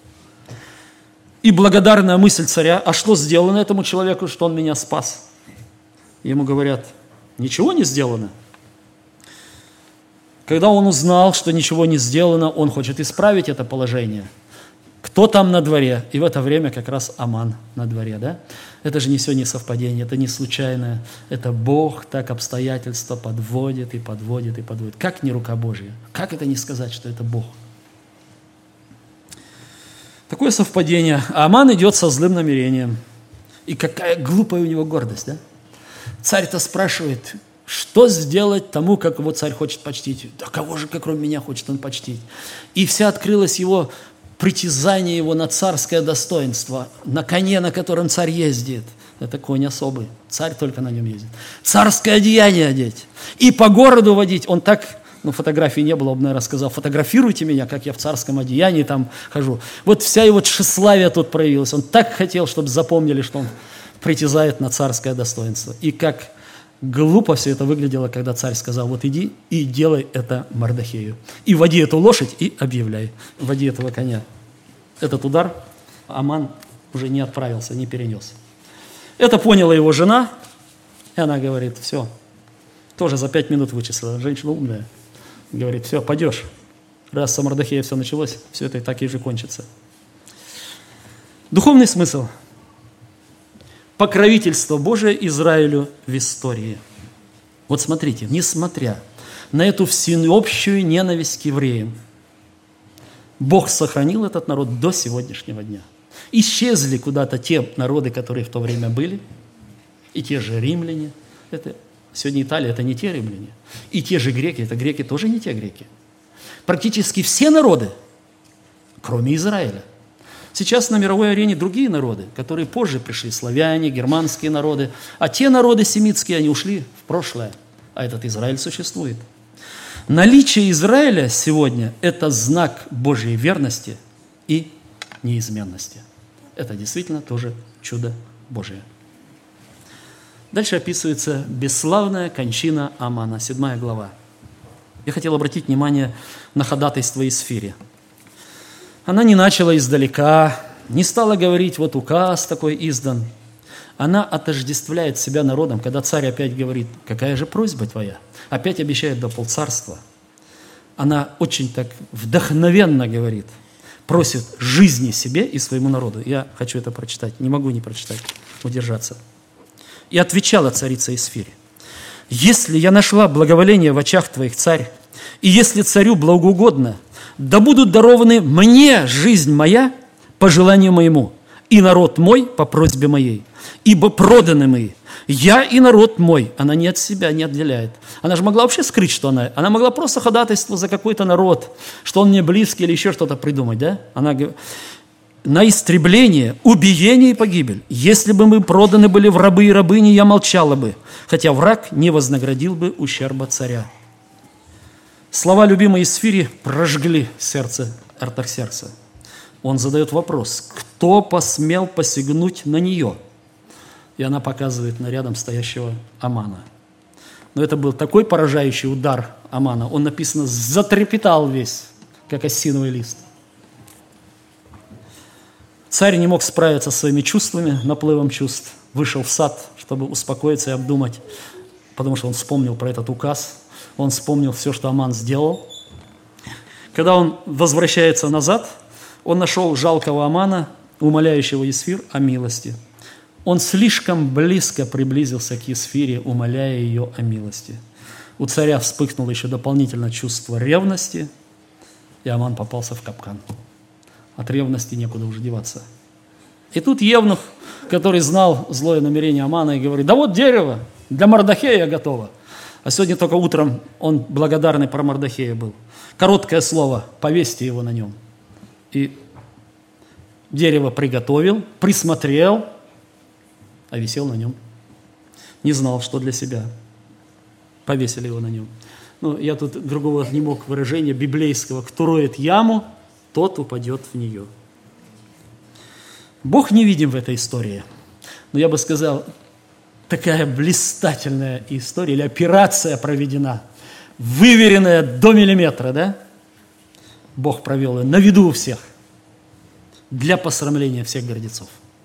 S1: и благодарная мысль царя: а что сделано этому человеку, что он меня спас? Ему говорят: ничего не сделано. Когда он узнал, что ничего не сделано, он хочет исправить это положение. Кто там на дворе? И в это время как раз Аман на дворе, да? Это же не все не совпадение, это не случайное. Это Бог так обстоятельства подводит и подводит и подводит. Как не рука Божья? Как это не сказать, что это Бог? Такое совпадение. А Аман идет со злым намерением. И какая глупая у него гордость, да? Царь-то спрашивает: что сделать тому, как его царь хочет почтить? Да кого же, как кроме меня, хочет он почтить? И вся открылась его притязание его на царское достоинство, на коне, на котором царь ездит. Это конь особый, царь только на нем ездит. Царское одеяние одеть и по городу водить. Он так, фотографий не было, он, наверное, сказал: фотографируйте меня, как я в царском одеянии там хожу. Вот вся его тщеславие тут проявилось. Он так хотел, чтобы запомнили, что он притязает на царское достоинство. И как глупо все это выглядело, когда царь сказал: вот иди и делай это Мордохею. И води эту лошадь и объявляй. Води этого коня. Этот удар Аман уже не отправился, не перенес. Это поняла его жена, и она говорит: все, тоже за 5 минут вычислила. Женщина умная. Говорит: все, пойдешь. Раз со Мордохея все началось, все это и так и же кончится. Духовный смысл. Покровительство Божие Израилю в истории. Вот смотрите, несмотря на эту всеобщую ненависть к евреям, Бог сохранил этот народ до сегодняшнего дня. Исчезли куда-то те народы, которые в то время были, и те же римляне. Сегодня Италия – это не те римляне. И те же греки – это греки тоже не те греки. Практически все народы, кроме Израиля. Сейчас на мировой арене другие народы, которые позже пришли, славяне, германские народы, а те народы семитские, они ушли в прошлое, а этот Израиль существует. Наличие Израиля сегодня – это знак Божьей верности и неизменности. Это действительно тоже чудо Божие. Дальше описывается бесславная кончина Амана, 7 глава. Я хотел обратить внимание на ходатайство Исфири. Она не начала издалека, не стала говорить: вот указ такой издан. Она отождествляет себя народом, когда царь опять говорит: какая же просьба твоя? Опять обещает до полцарства. Она очень так вдохновенно говорит, просит жизни себе и своему народу. Я хочу это прочитать, не могу не прочитать, удержаться. И отвечала царица Исфири: если я нашла благоволение в очах твоих, царь, и если царю благоугодно, да будут дарованы мне жизнь моя по желанию моему, и народ мой по просьбе моей, ибо проданы мы, я и народ мой. Она не от себя не отделяет. Она же могла вообще скрыть, что она могла просто ходатайство за какой-то народ, что он мне близкий или еще что-то придумать, да? Она говорит: на истребление, убиение и погибель. Если бы мы проданы были в рабы и рабыни, я молчала бы, хотя враг не вознаградил бы ущерба царя. Слова любимой Исфири прожгли сердце Артаксеркса. Он задает вопрос: кто посмел посягнуть на нее? И она показывает на рядом стоящего Амана. Но это был такой поражающий удар Амана. Он, написано, затрепетал весь, как осиновый лист. Царь не мог справиться со своими чувствами, наплывом чувств. Вышел в сад, чтобы успокоиться и обдумать, потому что он вспомнил про этот указ. Он вспомнил все, что Аман сделал. Когда он возвращается назад, он нашел жалкого Амана, умоляющего Есфир о милости. Он слишком близко приблизился к Есфире, умоляя ее о милости. У царя вспыхнуло еще дополнительно чувство ревности, и Аман попался в капкан. От ревности некуда уже деваться. И тут евнух, который знал злое намерение Амана, и говорит: да вот дерево, для Мордохея готово. А сегодня только утром он благодарный про Мордохея был. Короткое слово: повесьте его на нем. И дерево приготовил, присмотрел, а висел на нем. Не знал, что для себя. Повесили его на нем. Ну, я тут другого не мог выражения библейского: кто роет яму, тот упадет в нее. Бог не видим в этой истории. Но я бы сказал, такая блистательная история, или операция проведена, выверенная до миллиметра, да? Бог провел ее на виду у всех, для посрамления всех гордецов.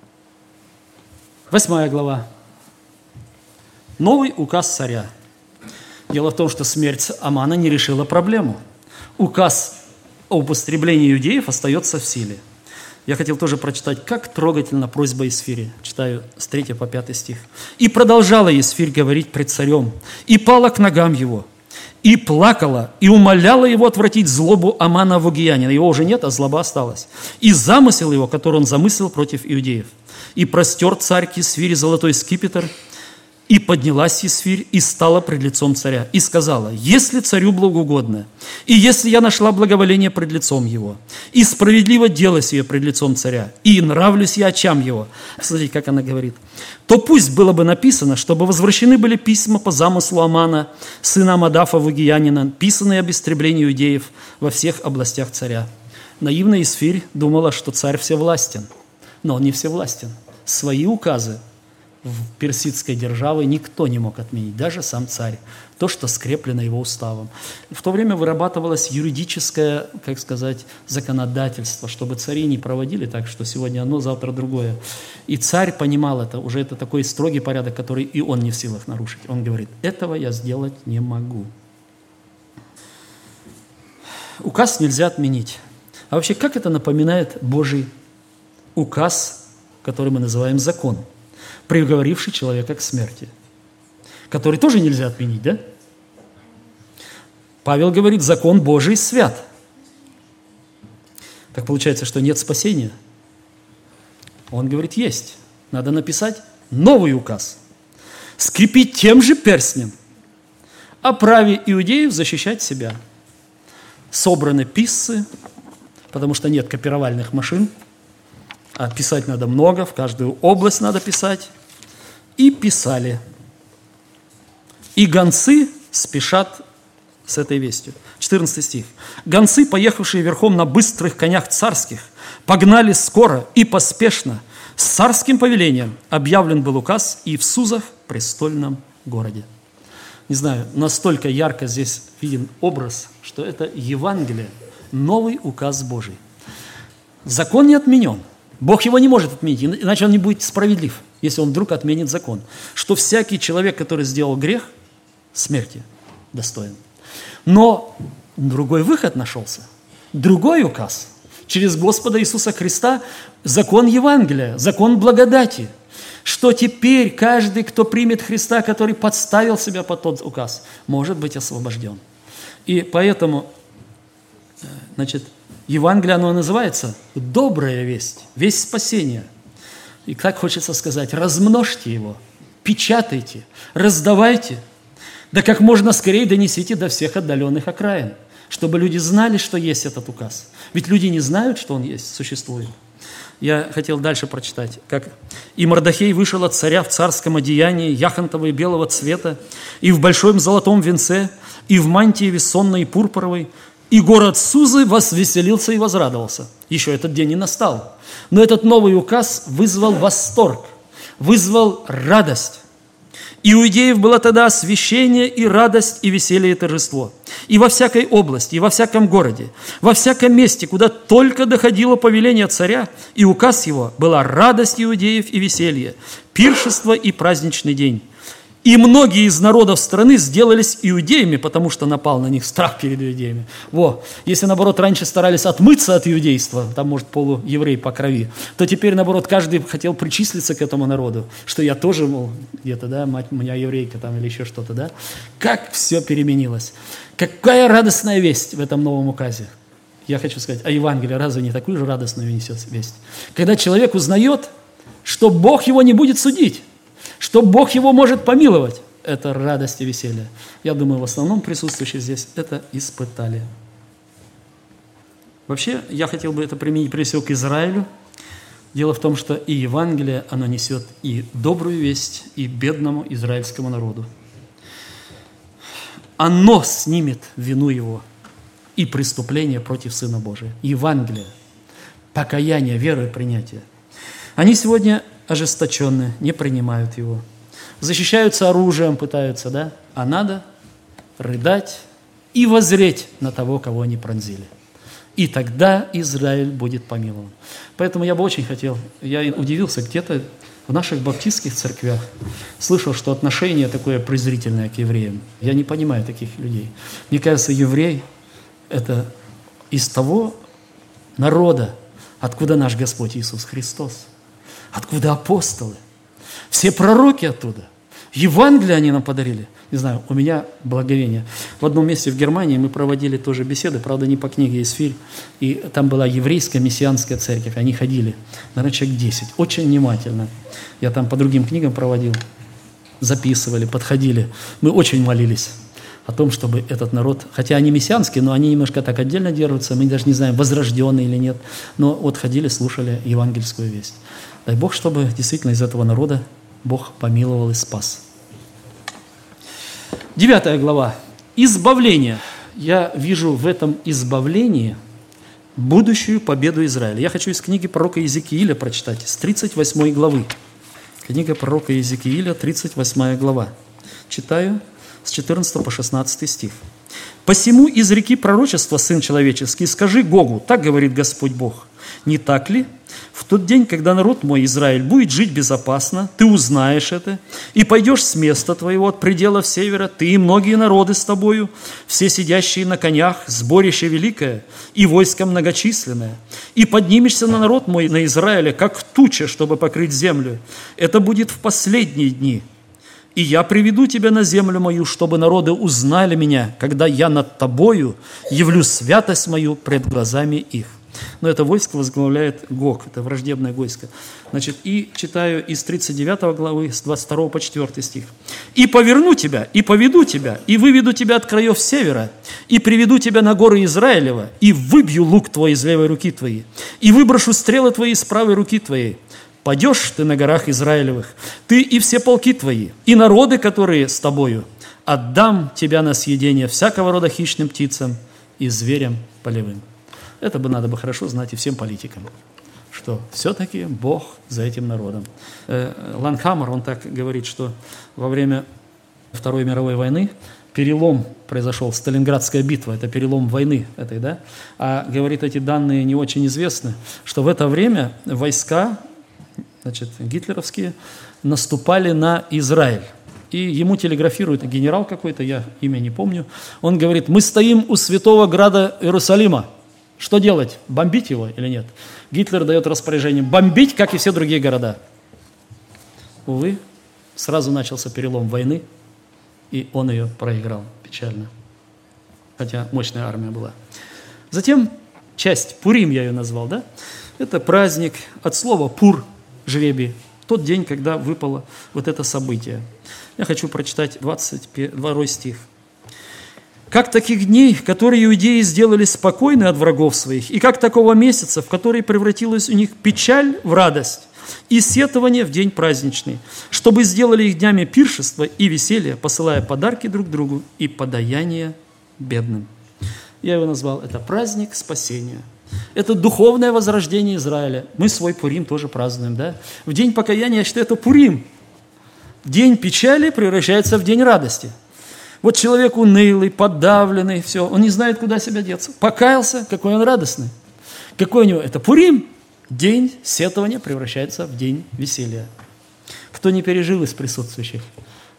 S1: 8 глава. Новый указ царя. Дело в том, что смерть Амана не решила проблему. Указ об истреблении иудеев остается в силе. Я хотел тоже прочитать, как трогательна просьба Есфири. Читаю с 3 по 5 стих. «И продолжала Есфирь говорить пред царем, и пала к ногам его, и плакала, и умоляла его отвратить злобу Амана Авагиянина». Его уже нет, а злоба осталась. «И замысел его, который он замыслил против иудеев. И простер царь к Есфире золотой скипетр, и поднялась Есфирь, и стала пред лицом царя, и сказала: если царю благоугодно, и если я нашла благоволение пред лицом его, и справедливо дело сие пред лицом царя, и нравлюсь я очам его». Смотрите, как она говорит. «То пусть было бы написано, чтобы возвращены были письма по замыслу Амана, сына Амадафа Авагиянина, писанные об истреблении иудеев во всех областях царя». Наивная Есфирь думала, что царь всевластен, но он не всевластен. Свои указы в персидской державе никто не мог отменить, даже сам царь, то, что скреплено его уставом. В то время вырабатывалось юридическое, как сказать, законодательство, чтобы цари не проводили так, что сегодня одно, завтра другое. И царь понимал это, уже это такой строгий порядок, который и он не в силах нарушить. Он говорит: этого я сделать не могу. Указ нельзя отменить. А вообще, как это напоминает Божий указ, который мы называем закон, приговоривший человека к смерти, который тоже нельзя отменить, да? Павел говорит: закон Божий свят. Так получается, что нет спасения? Он говорит: есть. Надо написать новый указ, скрепить тем же перстнем о праве иудеев защищать себя. Собраны писцы, потому что нет копировальных машин, а писать надо много, в каждую область надо писать. И писали. И гонцы спешат с этой вестью. 14 стих. «Гонцы, поехавшие верхом на быстрых конях царских, погнали скоро и поспешно. С царским повелением объявлен был указ и в Сузах, престольном городе». Не знаю, настолько ярко здесь виден образ, что это Евангелие, новый указ Божий. Закон не отменен. Бог его не может отменить, иначе он не будет справедлив, если он вдруг отменит закон. Что всякий человек, который сделал грех, смерти достоин. Но другой выход нашелся, другой указ. Через Господа Иисуса Христа закон Евангелия, закон благодати. Что теперь каждый, кто примет Христа, который подставил себя под тот указ, может быть освобожден. И поэтому, Евангелие, оно называется «добрая весть», весть спасения. И так хочется сказать: размножьте его, печатайте, раздавайте, да как можно скорее донесите до всех отдаленных окраин, чтобы люди знали, что есть этот указ. Ведь люди не знают, что он есть, существует. Я хотел дальше прочитать, как «И Мордохей вышел от царя в царском одеянии яхонтового и белого цвета, и в большом золотом венце, и в мантии вессонной и пурпуровой, и город Сузы возвеселился и возрадовался». Еще этот день не настал. Но этот новый указ вызвал восторг, вызвал радость. И у иудеев было тогда освящение и радость, и веселье, и торжество. И во всякой области, и во всяком городе, во всяком месте, куда только доходило повеление царя, и указ его, была радость иудеев и веселье, пиршество и праздничный день. И многие из народов страны сделались иудеями, потому что напал на них страх перед иудеями. Если, наоборот, раньше старались отмыться от иудейства, там, может, полуеврей по крови, то теперь, наоборот, каждый хотел причислиться к этому народу, что я тоже, мол, где-то, да, мать моя еврейка там или еще что-то, да. Как все переменилось. Какая радостная весть в этом новом указе. Я хочу сказать, а Евангелие разве не такую же радостную несет весть? Когда человек узнает, что Бог его не будет судить, что Бог его может помиловать, это радость и веселье. Я думаю, в основном присутствующие здесь это испытали. Вообще, я хотел бы это применить прежде всего к Израилю. Дело в том, что и Евангелие, оно несет и добрую весть, и бедному израильскому народу. Оно снимет вину его и преступление против Сына Божия. Евангелие, покаяние, вера и принятие. Они сегодня ожесточенные, не принимают его. Защищаются оружием, пытаются, да? А надо рыдать и воззреть на того, кого они пронзили. И тогда Израиль будет помилован. Поэтому я бы очень хотел, я удивился, где-то в наших баптистских церквях слышал, что отношение такое презрительное к евреям. Я не понимаю таких людей. Мне кажется, еврей – это из того народа, откуда наш Господь Иисус Христос. Откуда апостолы? Все пророки оттуда. Евангелие они нам подарили. Не знаю, у меня благовение. В одном месте в Германии мы проводили тоже беседы, правда, не по книге «Исфирь», и там была еврейская мессианская церковь. Они ходили, наверное, человек 10, очень внимательно. Я там по другим книгам проводил, записывали, подходили. Мы очень молились о том, чтобы этот народ, хотя они мессианские, но они немножко так отдельно держатся, мы даже не знаем, возрожденные или нет, но вот ходили, слушали евангельскую весть. Дай Бог, чтобы действительно из этого народа Бог помиловал и спас. 9 глава. Избавление. Я вижу в этом избавлении будущую победу Израиля. Я хочу из книги пророка Иезекииля прочитать, с 38 главы. Книга пророка Иезекииля, 38 глава. Читаю с 14 по 16 стих. «Посему изреки пророчества, Сын человеческий, скажи Гогу, так говорит Господь Бог, не так ли? В тот день, когда народ мой, Израиль, будет жить безопасно, ты узнаешь это, и пойдешь с места твоего от пределов севера, ты и многие народы с тобою, все сидящие на конях, сборище великое, и войско многочисленное, и поднимешься на народ мой, на Израиля, как туча, чтобы покрыть землю. Это будет в последние дни. И я приведу тебя на землю мою, чтобы народы узнали меня, когда я над тобою явлю святость мою пред глазами их». Но это войско возглавляет Гог, это враждебное войско. Значит, и читаю из 39 главы, с 22 по 4 стих. «И поверну тебя, и поведу тебя, и выведу тебя от краев севера, и приведу тебя на горы Израилева, и выбью лук твой из левой руки твоей, и выброшу стрелы твои из правой руки твоей. Пойдешь ты на горах Израилевых, ты и все полки твои, и народы, которые с тобою. Отдам тебя на съедение всякого рода хищным птицам и зверям полевым». Это бы надо бы хорошо знать и всем политикам, что все-таки Бог за этим народом. Лангхаммер, он так говорит, что во время Второй мировой войны перелом произошел, Сталинградская битва, это перелом войны этой, да? А, говорит, эти данные не очень известны, что в это время войска, значит, гитлеровские, наступали на Израиль. И ему телеграфирует генерал какой-то, я имя не помню, он говорит: «Мы стоим у святого града Иерусалима. Что делать? Бомбить его или нет?» Гитлер дает распоряжение бомбить, как и все другие города. Увы, сразу начался перелом войны, и он ее проиграл печально. Хотя мощная армия была. Затем часть Пурим, я ее назвал, да? Это праздник от слова «пур», жребий, тот день, когда выпало вот это событие. Я хочу прочитать 22 стих. «Как таких дней, которые иудеи сделали спокойны от врагов своих, и как такого месяца, в который превратилась у них печаль в радость и сетование в день праздничный, чтобы сделали их днями пиршества и веселья, посылая подарки друг другу и подаяние бедным». Я его назвал, это праздник спасения. Это духовное возрождение Израиля. Мы свой Пурим тоже празднуем, да? В день покаяния, я считаю, это Пурим. День печали превращается в день радости. Вот человек унылый, подавленный, все, он не знает, куда себя деться. Покаялся, какой он радостный. Какой у него? Это Пурим. День сетования превращается в день веселья. Кто не пережил из присутствующих?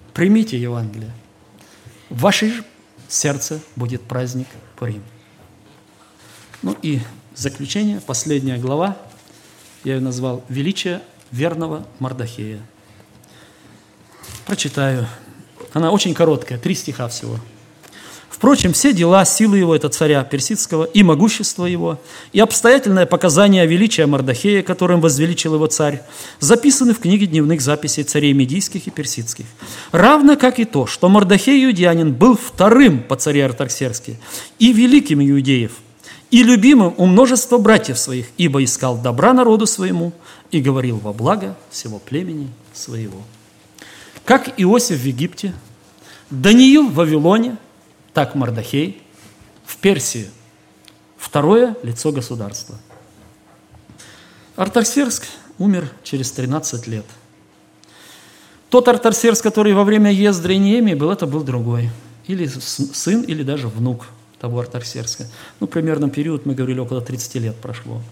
S1: примите Евангелие. В ваше сердце будет праздник Пурим. Ну и заключение, последняя глава, я ее назвал «Величие верного Мардохея». Прочитаю. Она очень короткая, 3 стиха всего. «Впрочем, все дела, силы его, это царя персидского, и могущество его, и обстоятельное показание величия Мардохея, которым возвеличил его царь, записаны в книге дневных записей царей медийских и персидских. Равно как и то, что Мардохей иудеянин был вторым по царе Артаксерске и великим иудеев, и любимым у множества братьев своих, ибо искал добра народу своему и говорил во благо всего племени своего». Как Иосиф в Египте, Даниил в Вавилоне, так Мардохей в Персии, второе лицо государства. Артаксеркс умер через 13 лет. Тот Артаксеркс, который во время Ездры и Неемии был, это был другой. Или сын, или даже внук того Артаксеркса. Ну, примерно период, мы говорили, около 30 лет прошло.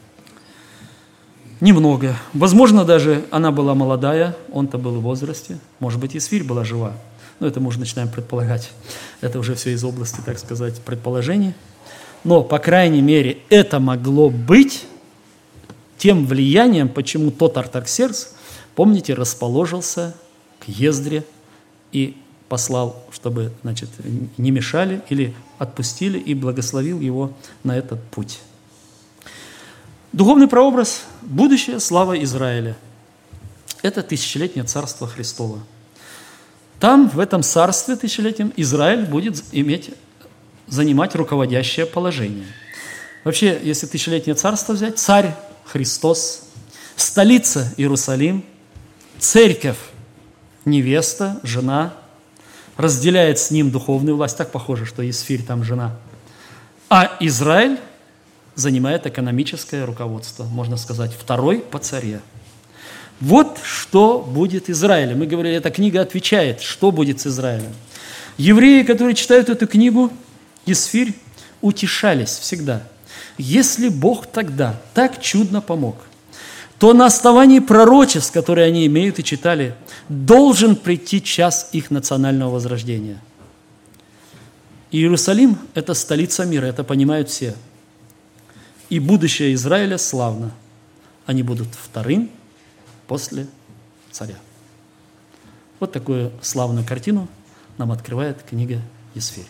S1: Немного. Возможно, даже она была молодая, он-то был в возрасте. Может быть, Исфирь была жива. Но это мы уже начинаем предполагать. Это уже все из области, так сказать, предположений. Но, по крайней мере, это могло быть тем влиянием, почему тот Артаксеркс, помните, расположился к Ездре и послал, чтобы, значит, не мешали или отпустили, и благословил его на этот путь. Духовный прообраз – будущая слава Израиля. Это тысячелетнее царство Христово. Там, в этом царстве тысячелетнем, Израиль будет занимать руководящее положение. Вообще, если тысячелетнее царство взять, царь Христос, столица Иерусалим, церковь, невеста, жена, разделяет с ним духовную власть. Так похоже, что Исфирь там жена. А Израиль занимает экономическое руководство, можно сказать, второй по царе. Вот что будет Израилем. Мы говорили, эта книга отвечает, что будет с Израилем. Евреи, которые читают эту книгу, Исфирь, утешались всегда. Если Бог тогда так чудно помог, то на основании пророчеств, которые они имеют и читали, должен прийти час их национального возрождения. Иерусалим – это столица мира, это понимают все. И будущее Израиля славно. Они будут вторым после царя. Вот такую славную картину нам открывает книга Исфирь.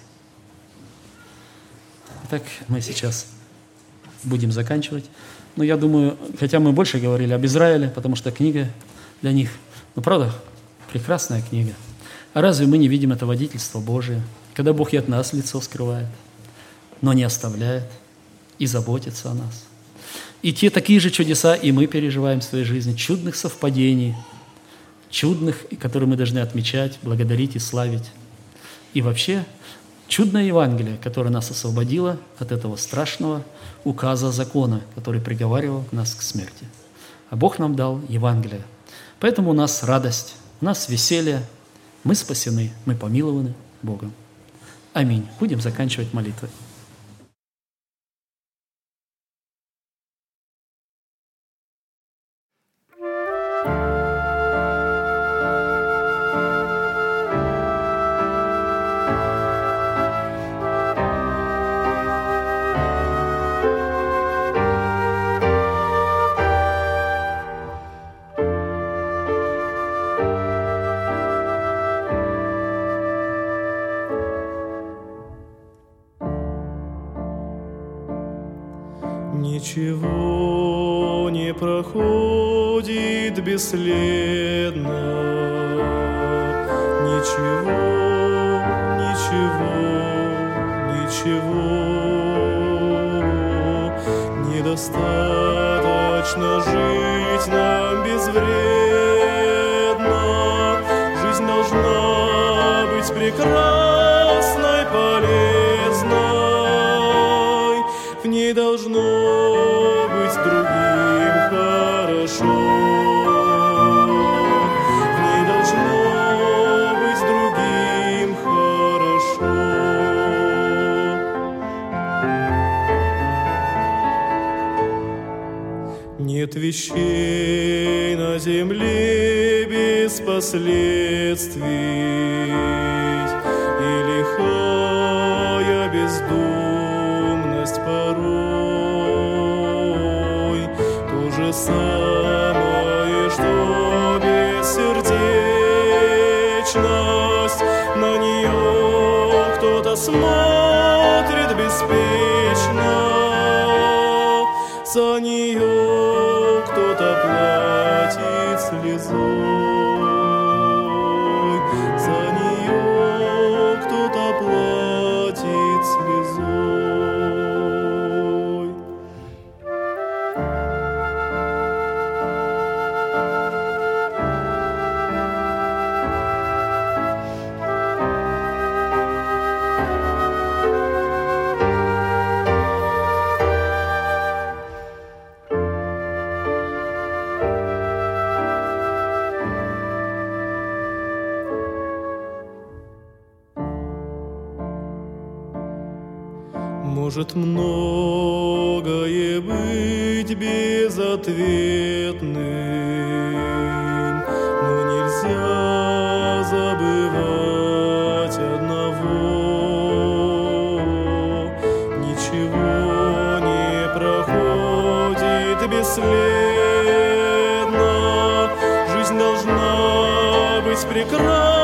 S1: Итак, мы сейчас будем заканчивать. Но я думаю, хотя мы больше говорили об Израиле, потому что книга для них, ну правда, прекрасная книга. А разве мы не видим это водительство Божие, когда Бог и от нас лицо скрывает, но не оставляет и заботится о нас? И те такие же чудеса и мы переживаем в своей жизни, чудных совпадений, чудных, которые мы должны отмечать, благодарить и славить. И вообще, чудное Евангелие, которое нас освободило от этого страшного указа закона, который приговаривал нас к смерти. А Бог нам дал Евангелие. Поэтому у нас радость, у нас веселье, мы спасены, мы помилованы Богом. Аминь. Будем заканчивать молитвой.
S2: Ничего не проходит бесследно, ничего, недостаточно жить нам безвредно. Жизнь должна быть прекрасной, полезной, в ней должно быть другим хорошо, в ней должно быть другим хорошо. Нет вещей на земле без без последствий, и лихая бездумность порой то же самое, что бессердечность. На нее кто-то смотрит беспечно, за нее кто-то платит слезой, за нее кто-то платит слезой. Может многое быть безответным, но нельзя забывать одного: ничего не проходит бесследно. Жизнь должна быть прекрасна.